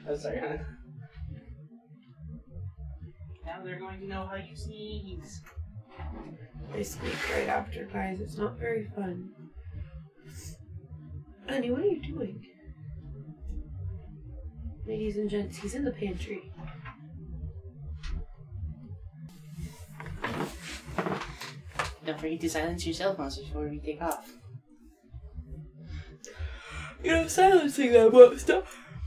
Oh, sorry, huh? Now they're going to know how you sneeze. I speak right after, guys. It's not very fun. Honey, what are you doing? Ladies and gents, he's in the pantry. Don't forget to silence your cell phones before we take off. You know, silencing that won't stop.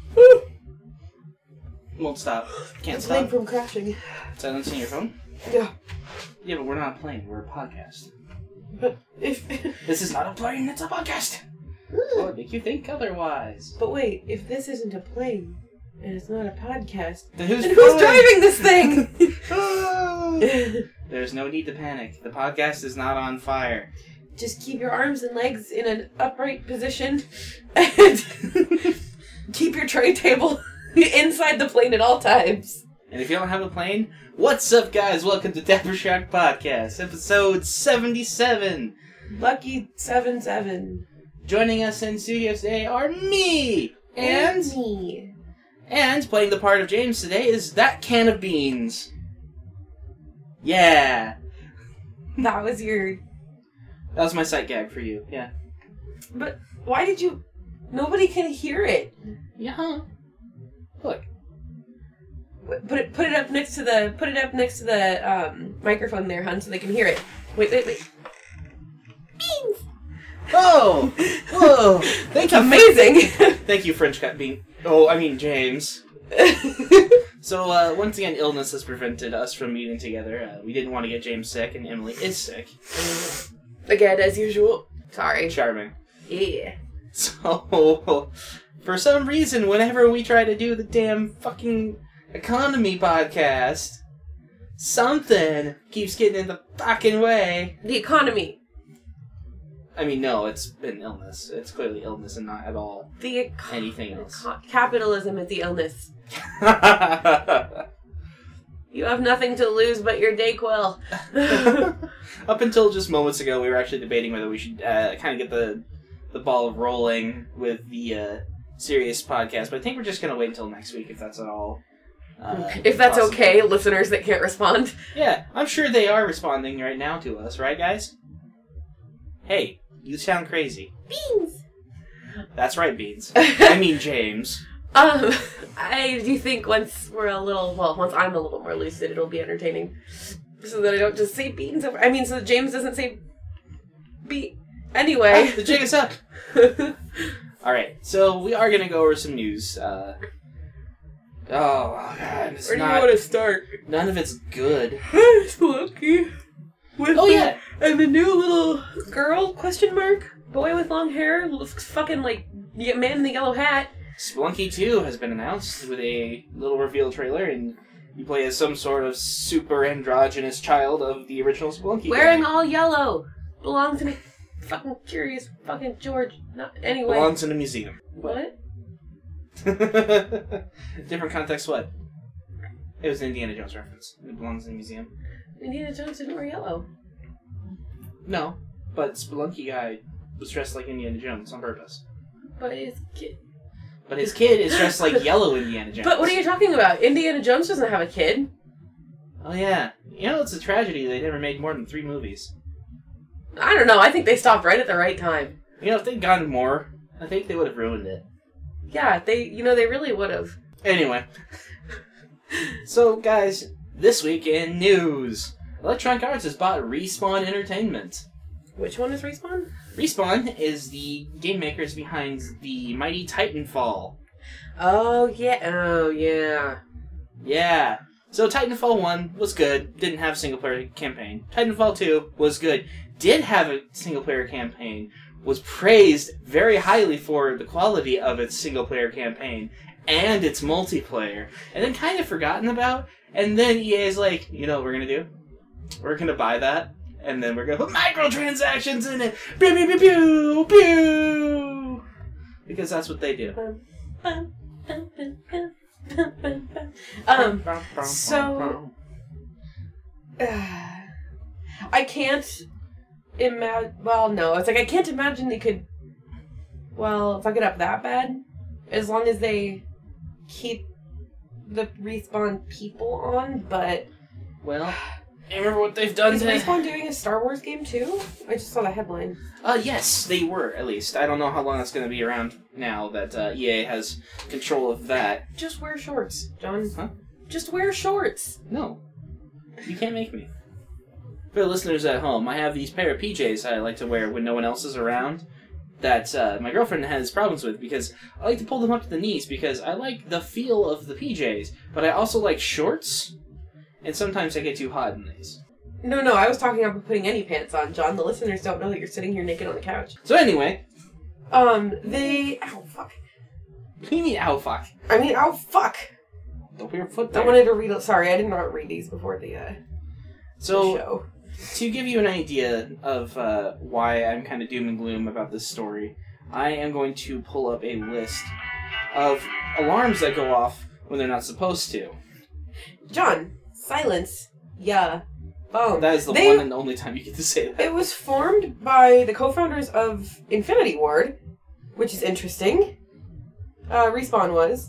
Won't stop. Can't The plane stop. from crashing. Silencing your phone? Yeah. Yeah, but we're not a plane. We're a podcast. But if... This is not a plane. It's a podcast. What would make you think otherwise? But wait, if this isn't a plane, and it's not a podcast, Then who's driving this thing? There's no need to panic. The podcast is not on fire. Just keep your arms and legs in an upright position, and keep your tray table inside the plane at all times. And if you don't have a plane, what's up, guys? Welcome to Dapper Shock Podcast, episode 77. Lucky 7-7. Joining us in studio today are me and me. And playing the part of James today is that can of beans. Yeah. That was your... That was my sight gag for you, yeah. But why did you... Nobody can hear it. Yeah. Look. Put it up next to the microphone there, hon, so they can hear it. Wait. Beans! Oh! Whoa! Thank you. Amazing! Thank you, French cut bean. Oh, I mean, James. So, once again, illness has prevented us from meeting together. We didn't want to get James sick, and Emily is sick. Again, as usual. Sorry. Charming. Yeah. So, for some reason, whenever we try to do the damn fucking economy podcast, something keeps getting in the fucking way. The economy. I mean, no, it's been illness. It's clearly illness and not at all anything else. Capitalism is the illness. You have nothing to lose but your Dayquil. Up until just moments ago, we were actually debating whether we should kind of get the ball rolling with the serious podcast, but I think we're just going to wait until next week if that's at all. If that's possible. okay, listeners that can't respond. Yeah, I'm sure they are responding right now to us, right, guys? Hey, you sound crazy. Beans! That's right, Beans. I mean James. I do think once I'm a little more lucid, it'll be entertaining. So that I don't just say beans over... so that James doesn't say... Anyway. The jig is up. Alright, so we are going to go over some news. Oh, God. Where do you want to start? None of it's good. Spelunky. And the new little girl, boy with long hair, looks fucking like man in the yellow hat. Spelunky 2 has been announced with a little reveal trailer, and you play as some sort of super androgynous child of the original Spelunky. Wearing all yellow. Belongs in a fucking curious fucking George. Anyway. Belongs in a museum. What? Different context, what? It was an Indiana Jones reference. It belongs in a museum. Indiana Jones didn't wear yellow. No, but Spelunky guy was dressed like Indiana Jones on purpose. But his kid... But his kid is dressed like yellow Indiana Jones. But what are you talking about? Indiana Jones doesn't have a kid. Oh yeah. You know, it's a tragedy they never made more than 3 movies. I don't know. I think they stopped right at the right time. You know, if they'd gotten more, I think they would have ruined it. Yeah, they really would have. Anyway. So, guys, this week in news. Electronic Arts has bought Respawn Entertainment. Which one is Respawn? Respawn is the game makers behind the mighty Titanfall. Oh, yeah. Yeah. So Titanfall 1 was good, didn't have a single-player campaign. Titanfall 2 was good, did have a single-player campaign, was praised very highly for the quality of its single-player campaign and its multiplayer, and then kind of forgotten about, and then EA is like, you know what we're going to do? We're going to buy that, and then we're going to put microtransactions in it. Pew, pew, pew, pew, pew. Because that's what they do. So... I can't imagine... Well, no. It's like, I can't imagine they could... fuck it up that bad. As long as they keep the Respawn people on, but... Well, I remember what they've done Is to... Respawn doing a Star Wars game too? I just saw the headline. Yes, they were, at least. I don't know how long that's going to be around now that EA has control of that. Just wear shorts, John. Huh? Just wear shorts. No. You can't make me. For the listeners at home, I have these pair of PJs I like to wear when no one else is around that my girlfriend has problems with because I like to pull them up to the knees because I like the feel of the PJs, but I also like shorts, and sometimes I get too hot in these. No, I was talking about putting any pants on, John. The listeners don't know that you're sitting here naked on the couch. So anyway... Ow, fuck. What do you mean, ow, fuck? I mean, ow, fuck. Don't put your foot there. I wanted to read... Sorry, I did not read these before the show. To give you an idea of why I'm kind of doom and gloom about this story, I am going to pull up a list of alarms that go off when they're not supposed to. John, silence. Yeah. Phone. That is the one and only time you get to say that. It was formed by the co-founders of Infinity Ward, which is interesting. Respawn was.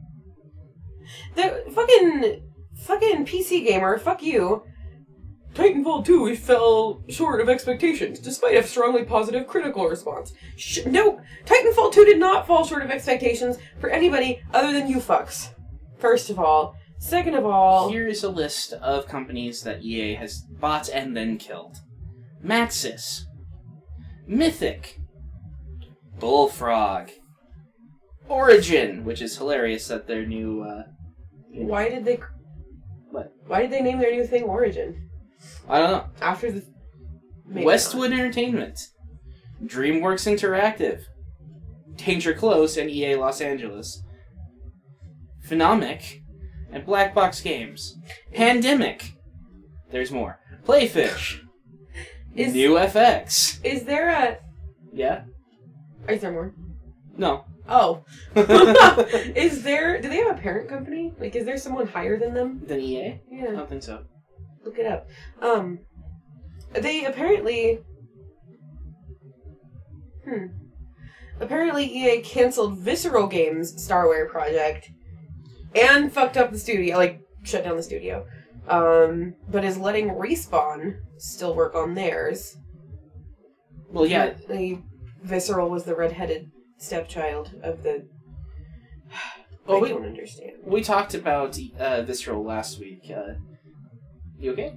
The fucking PC gamer, fuck you. Titanfall 2, we fell short of expectations, despite a strongly positive critical response. No, Titanfall 2 did not fall short of expectations for anybody other than you fucks. First of all. Second of all... Here is a list of companies that EA has bought and then killed. Maxis. Mythic. Bullfrog. Origin, which is hilarious that their new... Why did they... What? Why did they name their new thing Origin? I don't know. After the... Westwood Entertainment. DreamWorks Interactive. Danger Close and EA Los Angeles. Phenomic. And Black Box Games. Pandemic. There's more. Playfish. New FX. Is there a... Yeah? Is there more? No. Oh. Is there... Do they have a parent company? Like, is there someone higher than them? Than EA? Yeah. I don't think so. Look it up. They apparently... Apparently EA canceled Visceral Games' Starware project and fucked up the studio, like, shut down the studio. But is letting Respawn still work on theirs. Well, yeah. Visceral was the redheaded stepchild of the... I don't understand. We talked about Visceral last week. You okay?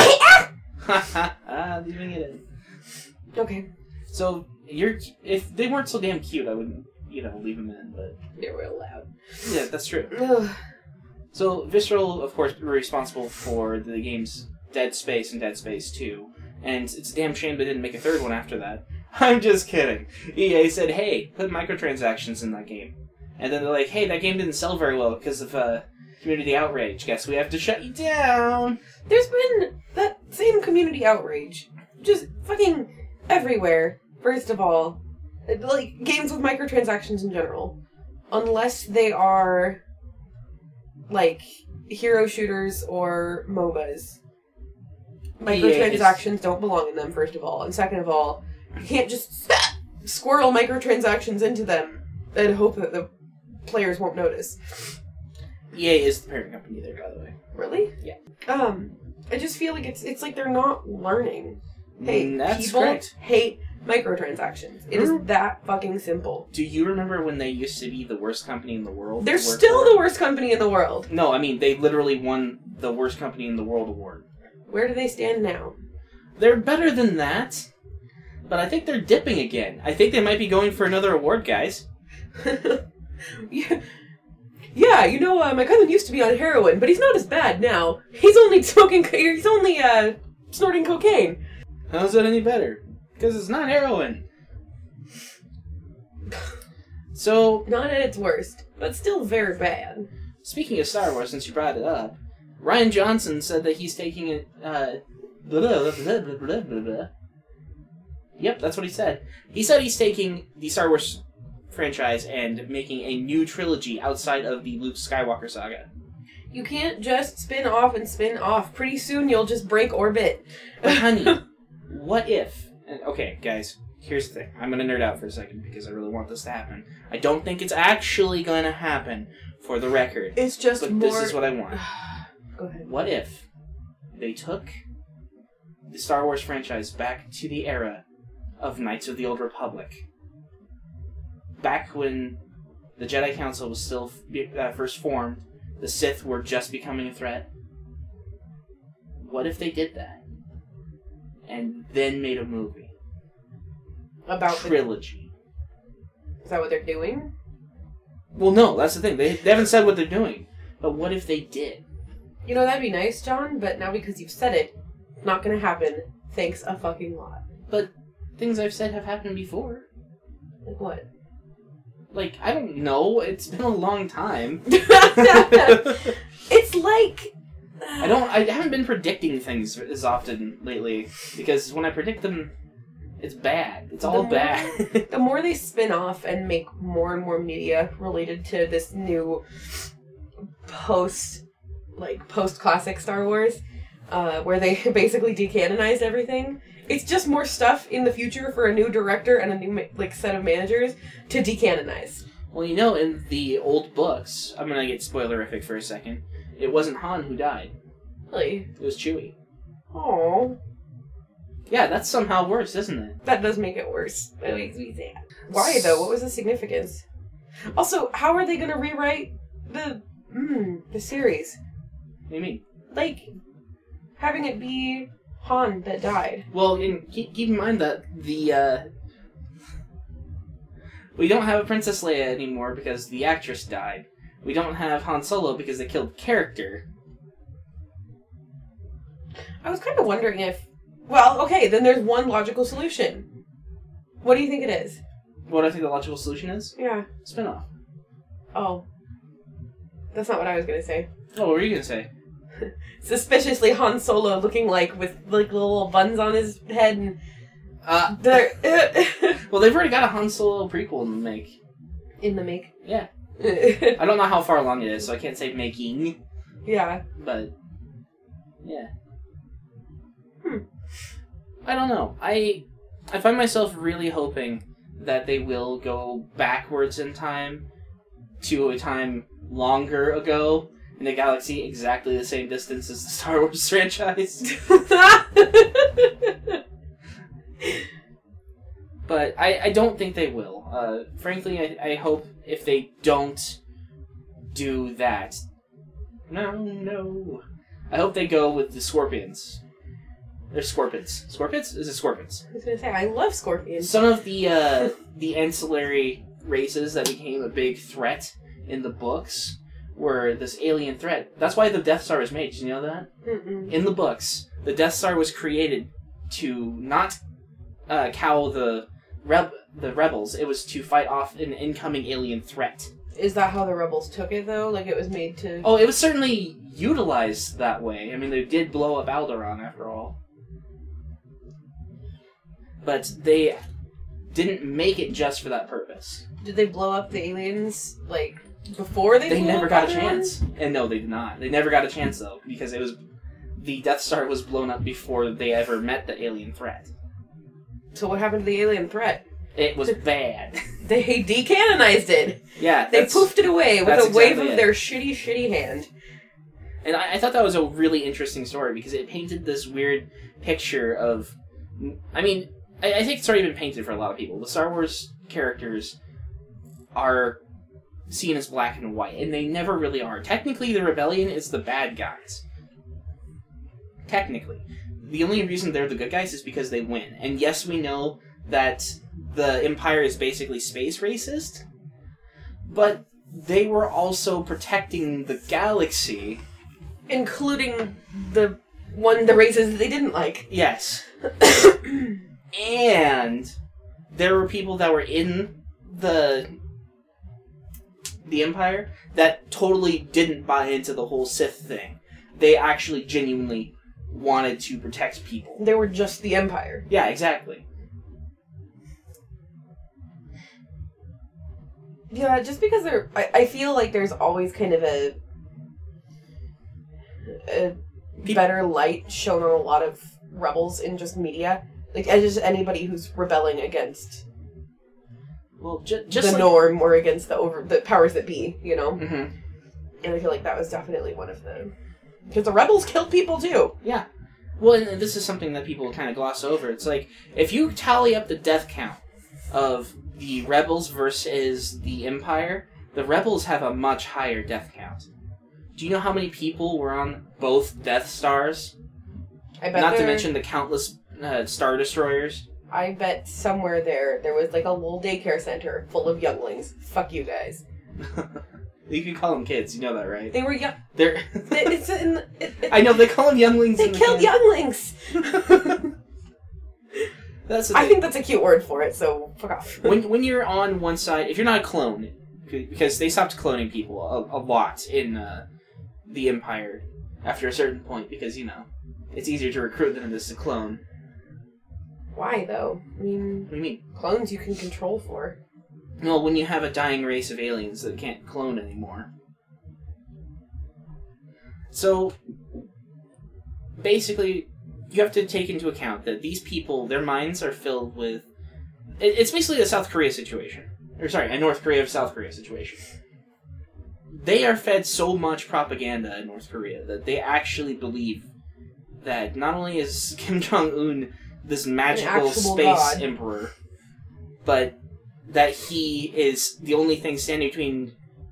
Leaving it in. Okay. So, if they weren't so damn cute, I wouldn't, leave them in, but... They were allowed. Yeah, that's true. So, Visceral, of course, were responsible for the games Dead Space and Dead Space 2, and it's a damn shame they didn't make a third one after that. I'm just kidding. EA said, hey, put microtransactions in that game. And then they're like, hey, that game didn't sell very well because of community outrage. Guess we have to shut you down. There's been that same community outrage. Just fucking everywhere, first of all. Like, games with microtransactions in general. Unless they are, like, hero shooters or MOBAs. Microtransactions don't belong in them, first of all. And second of all, you can't just squirrel microtransactions into them and hope that the players won't notice. EA is the parent company there, by the way. Really? Yeah. I just feel like it's like they're not learning. Hey, that's people correct. hate microtransactions. It is that fucking simple. Do you remember when they used to be the worst company in the world? They're still the worst company in the world. No, I mean, they literally won the worst company in the world award. Where do they stand now? They're better than that, but I think they're dipping again. I think they might be going for another award, guys. Yeah, my cousin used to be on heroin, but he's not as bad now. He's only snorting cocaine. How's that any better? Because it's not heroin. So... Not at its worst, but still very bad. Speaking of Star Wars, since you brought it up, Rian Johnson said that he's taking it... Yep, that's what he said. He said he's taking the Star Wars franchise and making a new trilogy outside of the Luke Skywalker saga. You can't just spin off and spin off. Pretty soon you'll just break orbit. But honey, what if... Okay, guys, here's the thing. I'm going to nerd out for a second because I really want this to happen. I don't think it's actually going to happen for the record. It's just but more... this is what I want. Go ahead. What if they took the Star Wars franchise back to the era of Knights of the Old Republic? Back when the Jedi Council was still first formed, the Sith were just becoming a threat. What if they did that? And then made a movie? About trilogy. Is that what they're doing? Well, no, that's the thing. They haven't said what they're doing. But what if they did? You know, that'd be nice, John, but now because you've said it, not gonna happen. Thanks a fucking lot. But things I've said have happened before. Like what? Like, I don't know. It's been a long time. It's like... I haven't been predicting things as often lately, because when I predict them, it's bad. It's all bad. The more they spin off and make more and more media related to this new post-classic Star Wars, where they basically decanonized everything, it's just more stuff in the future for a new director and a new set of managers to decanonize. Well, you know, in the old books, I'm gonna get spoilerific for a second, it wasn't Han who died. Really? It was Chewie. Oh. Yeah, that's somehow worse, isn't it? That does make it worse. That makes me sad. Why, though? What was the significance? Also, how are they gonna rewrite the series? What do you mean? Like, having it be Han that died. Well, keep in mind that we don't have a Princess Leia anymore because the actress died. We don't have Han Solo because they killed the character. I was kind of wondering if... Well, okay, then there's one logical solution. What do you think it is? What I think the logical solution is? Yeah. Spin-off. Oh. That's not what I was going to say. Oh, what were you going to say? Suspiciously Han Solo looking with little buns on his head and... Well, they've already got a Han Solo prequel in the make. In the make? Yeah. I don't know how far along it is, so I can't say making. Yeah. But, yeah. I don't know. I find myself really hoping that they will go backwards in time to a time longer ago in a galaxy exactly the same distance as the Star Wars franchise. But I don't think they will. Frankly, I hope if they don't do that... No. I hope they go with the Scorpions. They're Scorpions. Scorpions? Is it Scorpions? I was going to say, I love Scorpions. Some of the ancillary races that became a big threat in the books were this alien threat. That's why the Death Star was made. Did you know that? Mm-mm. In the books, the Death Star was created to not cow the rebels. It was to fight off an incoming alien threat. Is that how the rebels took it, though? Like, it was made to... Oh, it was certainly utilized that way. I mean, they did blow up Alderaan, after all. But they didn't make it just for that purpose. Did they blow up the aliens, before they blew never up got a Alderaan? chance. And no, they did not. They never got a chance, though, because it was... The Death Star was blown up before they ever met the alien threat. So what happened to the alien threat? It was bad. They decanonized it. Yeah. They poofed it away with a wave exactly of their shitty hand. And I thought that was a really interesting story because it painted this weird picture of... I mean, I think it's already been painted for a lot of people. The Star Wars characters are seen as black and white, and they never really are. Technically, the Rebellion is the bad guys. Technically. The only reason they're the good guys is because they win. And yes, we know that the Empire is basically space racist, but they were also protecting the galaxy. Including the races that they didn't like. Yes. And there were people that were in the Empire that totally didn't buy into the whole Sith thing. They actually genuinely wanted to protect people. They were just the Empire. Yeah, exactly. Yeah, just because I feel like there's always kind of a better light shown on a lot of rebels in just media. Like, just anybody who's rebelling against just the norm or against the powers that be, you know? Mm-hmm. And I feel like that was definitely one of the... Because the rebels killed people, too. Yeah. Well, and this is something that people kind of gloss over. It's like, if you tally up the death count of the rebels versus the Empire, the rebels have a much higher death count. Do you know how many people were on both Death Stars? I bet Not to mention the countless Star Destroyers. I bet somewhere there was like a little daycare center full of younglings. Fuck you guys. You can call them kids, you know that, right? They were young. They're. I know they call them younglings. They killed younglings. I think that's a cute word for it. So fuck off. When you're on one side, if you're not a clone, because they stopped cloning people a lot in the Empire after a certain point, because it's easier to recruit than it is to clone. Why, though? I mean... What do you mean? Clones you can control for. Well, when you have a dying race of aliens that can't clone anymore. So, basically, you have to take into account that these people, their minds are filled with... It's basically a South Korea situation. Or, sorry, a North Korea of South Korea situation. They are fed so much propaganda in North Korea that they actually believe that not only is Kim Jong-un this magical space emperor, but that he is the only thing standing between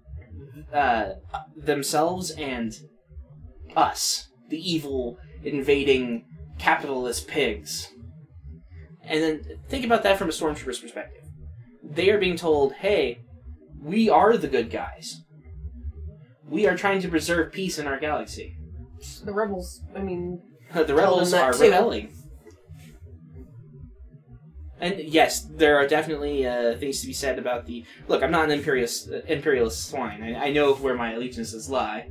themselves and us, the evil, invading, capitalist pigs. And then think about that from a stormtrooper's perspective. They are being told, hey, we are the good guys. We are trying to preserve peace in our galaxy. The rebels, the rebels are rebelling. And yes, there are definitely things to be said about the... Look, I'm not an imperialist swine. I know where my allegiances lie.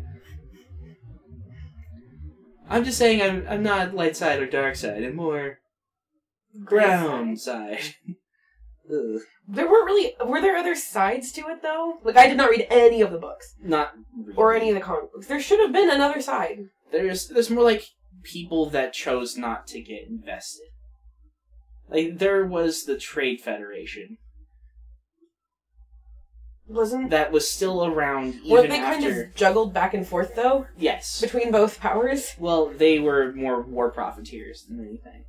I'm just saying I'm not light side or dark side. I'm more ground side. There weren't really... Were there other sides to it, though? Like, I did not read any of the books. Not really. Or any of the comic books. There should have been another side. There's more like people that chose not to get invested. Like, there was the Trade Federation. That was still around even weren't they after... kind of juggled back and forth, though? Yes. Between both powers? Well, they were more war profiteers than anything.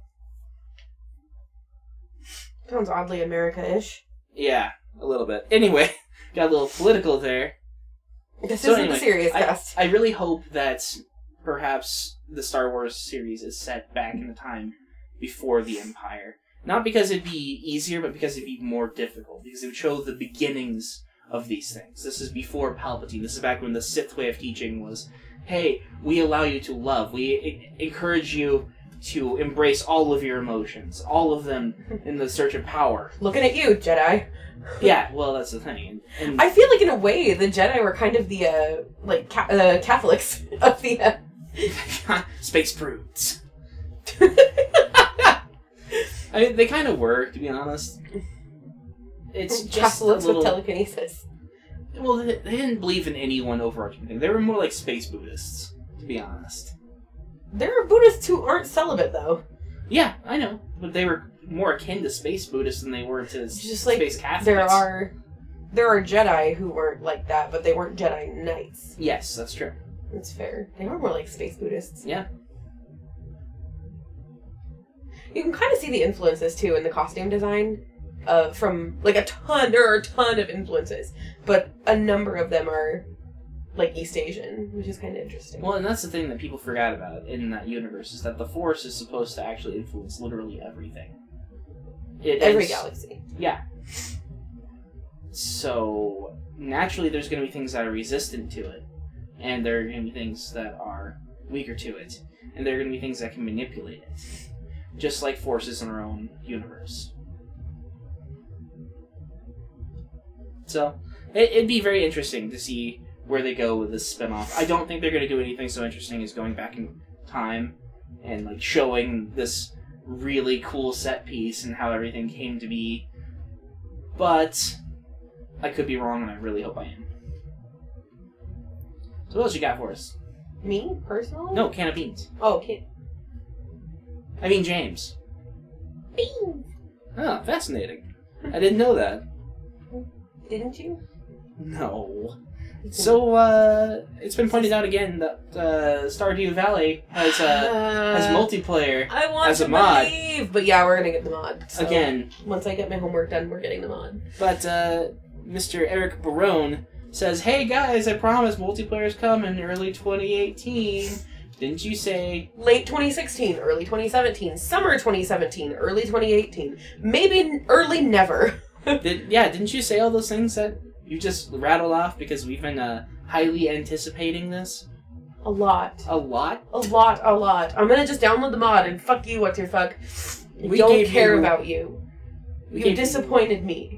Sounds oddly America-ish. Yeah, a little bit. Anyway, got a little political there. This isn't the serious cast. I really hope that perhaps the Star Wars series is set back in the time before the Empire. Not because it'd be easier, but because it'd be more difficult. Because it would show the beginnings of these things. This is before Palpatine. This is back when the Sith way of teaching was, hey, we allow you to love. We encourage you to embrace all of your emotions. All of them in the search of power. Looking at you, Jedi. Yeah, well, that's the thing. And I feel like, in a way, the Jedi were kind of the, Catholics of the... Space prudes. I mean, they kind of were, to be honest. It's just Catholics with telekinesis. Well, they didn't believe in any one overarching thing. They were more like space Buddhists, to be honest. There are Buddhists who aren't celibate, though. Yeah, I know. But they were more akin to space Buddhists than they were to space Catholics. There are Jedi who weren't like that, but they weren't Jedi Knights. Yes, that's true. That's fair. They were more like space Buddhists. Yeah. You can kind of see the influences, too, in the costume design. From, there are a ton of influences. But a number of them are, East Asian, which is kind of interesting. Well, and that's the thing that people forgot about in that universe, is that the Force is supposed to actually influence literally everything. Every galaxy. Yeah. So, naturally there's going to be things that are resistant to it. And there are going to be things that are weaker to it. And there are going to be things that can manipulate it. Just like forces in our own universe. So, it'd be very interesting to see where they go with this spinoff. I don't think they're going to do anything so interesting as going back in time and, showing this really cool set piece and how everything came to be. But I could be wrong, and I really hope I am. So what else you got for us? Me, personally? No, can of beans. Oh, can... I mean James. Beans! Oh, fascinating. I didn't know that. Didn't you? No. So, it's been pointed out again that Stardew Valley has multiplayer I want as to a mod. believe, but yeah, we're gonna get the mod. So Again. once I get my homework done, we're getting the mod. But Mr. Eric Barone says, "Hey guys, I promise multiplayer's coming early 2018. Didn't you say Late 2016, early 2017, summer 2017, early 2018, maybe early never." Didn't you say all those things that you just rattled off because we've been highly anticipating this? A lot. A lot? A lot. I'm gonna just download the mod and fuck you, what your fuck. I We don't gave care you- about you. we You gave disappointed me.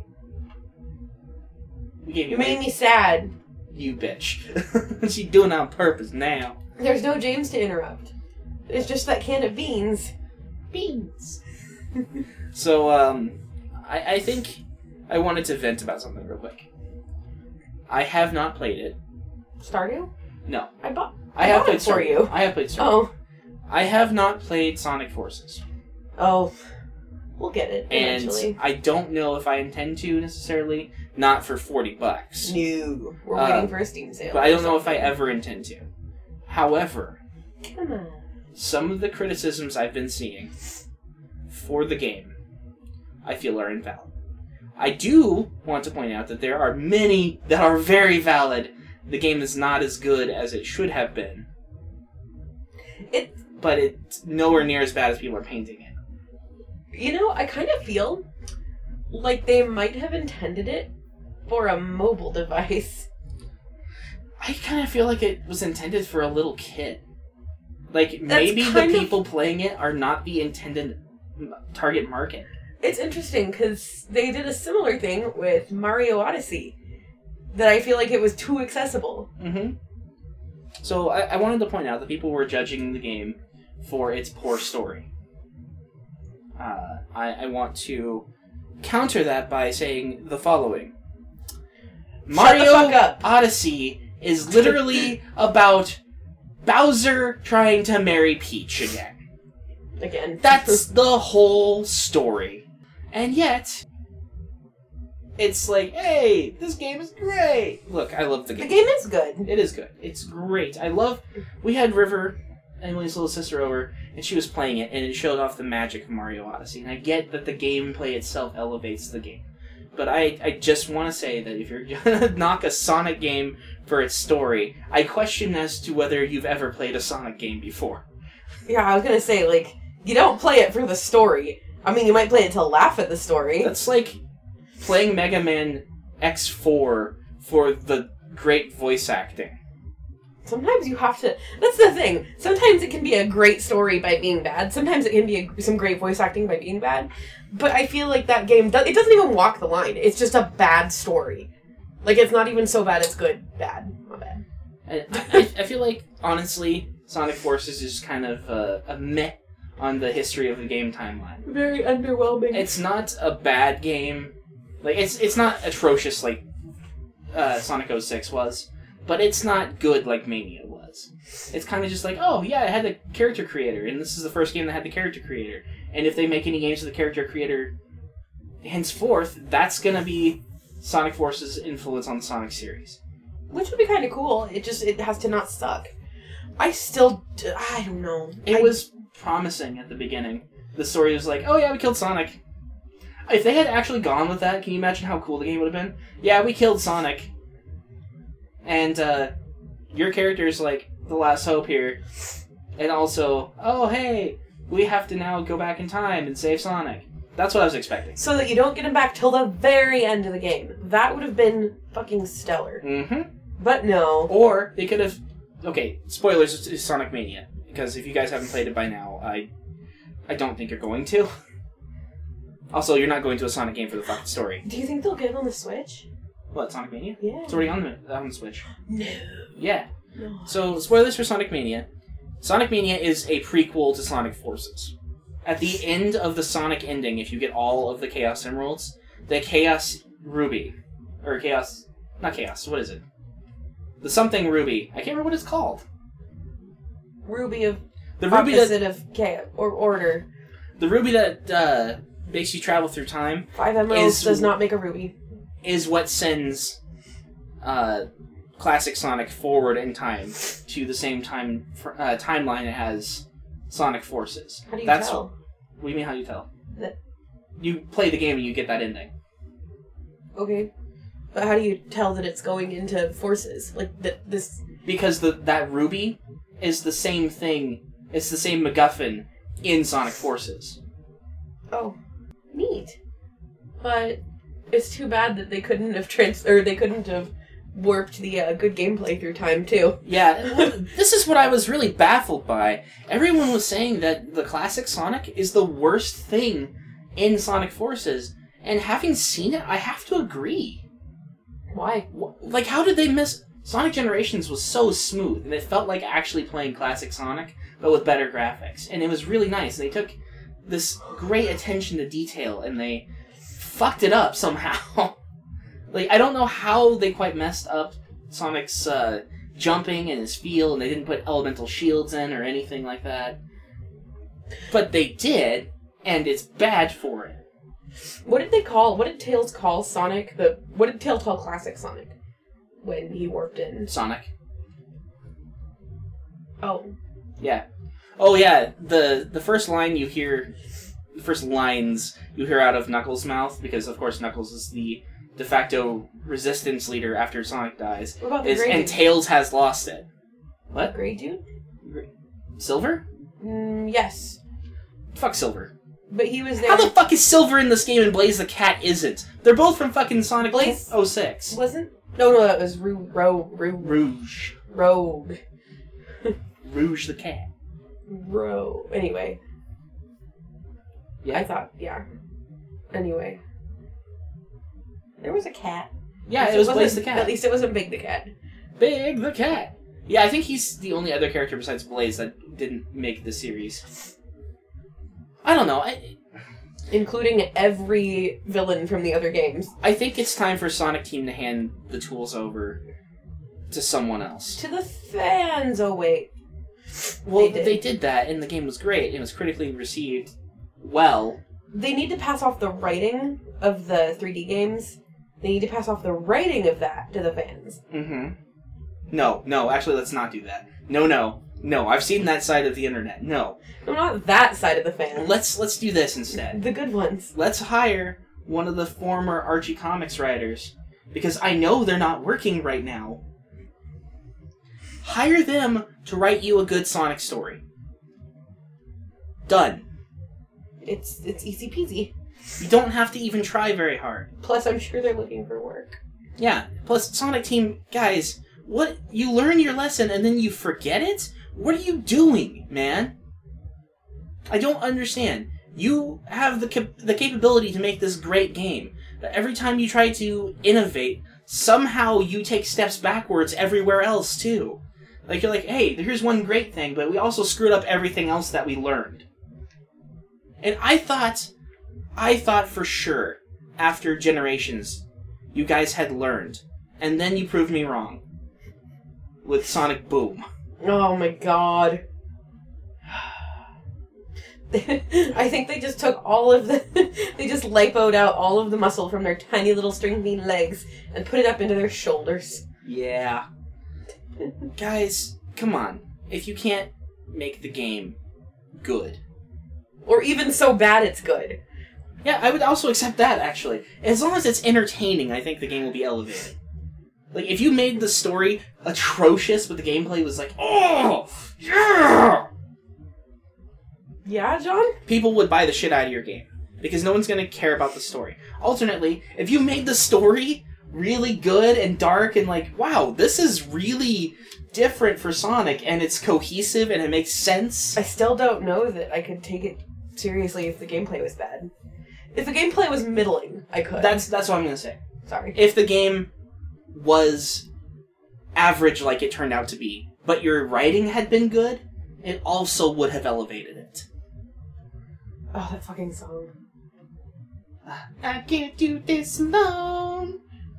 We gave You made me sad. You bitch. She's doing it on purpose now. There's no James to interrupt. It's just that can of beans. Beans. So, I think I wanted to vent about something real quick. I have not played it. Stardew? No. I have bought played it for Stardew. you. I have played Stardew. Oh. I have not played Sonic Forces. Oh. We'll get it And eventually. I don't know if I intend to necessarily. Not for $40. No. We're waiting for a Steam sale. But I don't or know if I something. ever intend to. However, Come on. some of the criticisms I've been seeing for the game, I feel are invalid. I do want to point out that there are many that are very valid. The game is not as good as it should have been. But it's nowhere near as bad as people are painting it. You know, I kind of feel like they might have intended it for a mobile device. I kind of feel like it was intended for a little kid. Like, maybe the kind of- people playing it are not the intended target market. It's interesting because they did a similar thing with Mario Odyssey. That I feel like it was too accessible. Mm-hmm. So I wanted to point out that people were judging the game for its poor story. I want to counter that by saying the following. Mario fuck up. Odyssey is literally about Bowser trying to marry Peach again. Again. That's the whole story. And yet, it's like, hey, this game is great. Look, I love the The game. game is good. It is good. It's great. We had River, Emily's little sister, over, and she was playing it, and it showed off the magic of Mario Odyssey. And I get that the gameplay itself elevates the game. But I just want to say that if you're going to knock a Sonic game for its story, I question as to whether you've ever played a Sonic game before. Yeah, I was gonna say, like, you don't play it for the story. I mean, you might play it to laugh at the story. That's like playing Mega Man X4 for the great voice acting. Sometimes you have to... That's the thing. Sometimes it can be a great story by being bad. Sometimes it can be some great voice acting by being bad. But I feel like that game... It doesn't even walk the line. It's just a bad story. Like, it's not even so bad it's good. Bad. Not bad. I feel like, honestly, Sonic Forces is kind of a meh on the history of the game timeline. Very underwhelming. It's not a bad game. Like, it's not atrocious like Sonic 06 was, but it's not good like Mania was. It's kind of just like, oh, yeah, it had the character creator, and this is the first game that had the character creator. And if they make any games with the character creator henceforth, that's going to be Sonic Force's influence on the Sonic series. Which would be kind of cool. It has to not suck. I don't know. It was promising at the beginning. The story was like, oh yeah, we killed Sonic. If they had actually gone with that, can you imagine how cool the game would have been? Yeah, we killed Sonic. And, your character's like the last hope here. And also, oh hey, we have to now go back in time and save Sonic. That's what I was expecting. So that you don't get him back till the very end of the game. That would have been fucking stellar. Mm-hmm. But no. Or they could have... Okay, spoilers to Sonic Mania. Because if you guys haven't played it by now, I don't think you're going to. Also, you're not going to a Sonic game for the fucking story. Do you think they'll get it on the Switch? What, Sonic Mania? Yeah. It's already on the Switch. No. Yeah. No. So, spoilers for Sonic Mania. Sonic Mania is a prequel to Sonic Forces. At the end of the Sonic ending, if you get all of the Chaos Emeralds, the Chaos Ruby, or Chaos... Not Chaos, what is it? The something Ruby. I can't remember what it's called. Ruby of... The Ruby opposite that... of chaos, or order. The Ruby that makes you travel through time 5 emeralds is- does not make a ruby. is what sends classic Sonic forward in time to the same timeline as Sonic Forces. How do you tell? What do you mean, how do you tell? That... You play the game and you get that ending. Okay. But how do you tell that it's going into Forces? Like, this... Because that ruby is the same thing, it's the same MacGuffin in Sonic Forces. Oh. Neat. But it's too bad that they couldn't have they couldn't have warped the good gameplay through time, too. Yeah, well, this is what I was really baffled by. Everyone was saying that the classic Sonic is the worst thing in Sonic Forces, and having seen it, I have to agree. Why? Like, how did they miss... Sonic Generations was so smooth, and it felt like actually playing classic Sonic, but with better graphics. And it was really nice. They took this great attention to detail, and they fucked it up somehow. Like, I don't know how they quite messed up Sonic's jumping and his feel, and they didn't put elemental shields in or anything like that. But they did, and it's bad for it. What did Tails call Sonic? What did Tails call classic Sonic when he warped in? Sonic. Oh. Yeah. Oh yeah, the first line you hear... The first lines you hear out of Knuckles' mouth, because of course Knuckles is the de facto resistance leader after Sonic dies, what about the gray and dude? Tails has lost it. What? Gray dude? Silver? Yes. Fuck Silver. But he was there. How the fuck is Silver in this game and Blaze the Cat isn't? They're both from fucking Sonic Blaze 06. Wasn't? No, that was Rouge. Rogue. Rouge the Cat. Anyway. Yeah. I thought, yeah. Anyway. There was a cat. Yeah, it was Blaze the Cat. At least it wasn't Big the Cat. Big the Cat. Yeah, I think he's the only other character besides Blaze that didn't make the series. I don't know. Including every villain from the other games. I think it's time for Sonic Team to hand the tools over to someone else. To the fans, oh wait. Well, they did that, and the game was great. It was critically received well. They need to pass off the writing of the 3D games. They need to pass off the writing of that to the fans. Mm-hmm. No, actually, let's not do that. No, I've seen that side of the internet. No. No, not that side of the fans. Let's do this instead. The good ones. Let's hire one of the former Archie Comics writers, because I know they're not working right now. Hire them to write you a good Sonic story. Done. It's easy peasy. You don't have to even try very hard. Plus, I'm sure they're looking for work. Yeah. Plus, Sonic Team, guys, what? You learn your lesson and then you forget it? What are you doing, man? I don't understand. You have the capability to make this great game. But every time you try to innovate, somehow you take steps backwards everywhere else, too. Like, you're like, hey, here's one great thing, but we also screwed up everything else that we learned. And I thought for sure, after Generations, you guys had learned. And then you proved me wrong. With Sonic Boom. Oh my god. I think they just took all of they just lipoed out all of the muscle from their tiny little string-bean legs and put it up into their shoulders. Yeah. Guys, come on. If you can't make the game good. Or even so bad it's good. Yeah, I would also accept that, actually. As long as it's entertaining, I think the game will be elevated. Like, if you made the story atrocious, but the gameplay was like, oh, yeah! Yeah, John? People would buy the shit out of your game. Because no one's going to care about the story. Alternately, if you made the story really good and dark and like, wow, this is really different for Sonic, and it's cohesive and it makes sense. I still don't know that I could take it seriously if the gameplay was bad. If the gameplay was middling, I could. That's what I'm going to say. Sorry. If the game was average like it turned out to be, but your writing had been good, it also would have elevated it. Oh, that fucking song. I can't do this alone.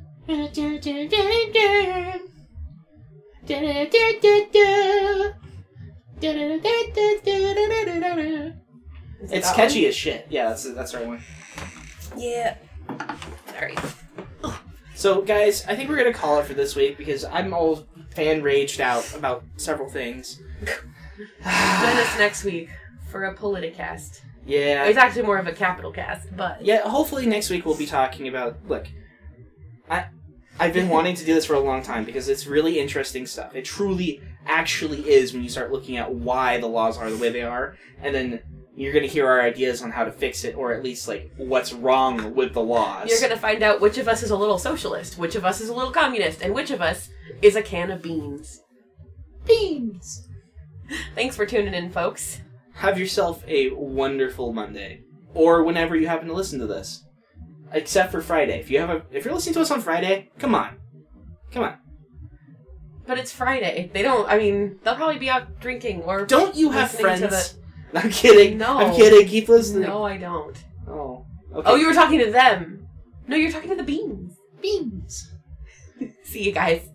It's catchy as shit. Yeah, that's the right one. Yeah. Sorry. So, guys, I think we're going to call it for this week because I'm all fan-raged out about several things. Join us next week for a Politicast. Yeah. It's actually more of a capital cast, but... Yeah, hopefully next week we'll be talking about... Look, I've been wanting to do this for a long time because it's really interesting stuff. It truly, actually is when you start looking at why the laws are the way they are, and then you're going to hear our ideas on how to fix it, or at least, like, what's wrong with the laws. You're going to find out which of us is a little socialist, which of us is a little communist, and which of us is a can of beans. Beans! Thanks for tuning in, folks. Have yourself a wonderful Monday. Or whenever you happen to listen to this. Except for Friday. If you're listening to us on Friday, come on. Come on. But it's Friday. They'll probably be out drinking or... Don't you have listening to friends? I'm kidding. No. I'm kidding. Keep listening. No, I don't. Oh. Okay. Oh, you were talking to them. No, you're talking to the beans. Beans. See you guys.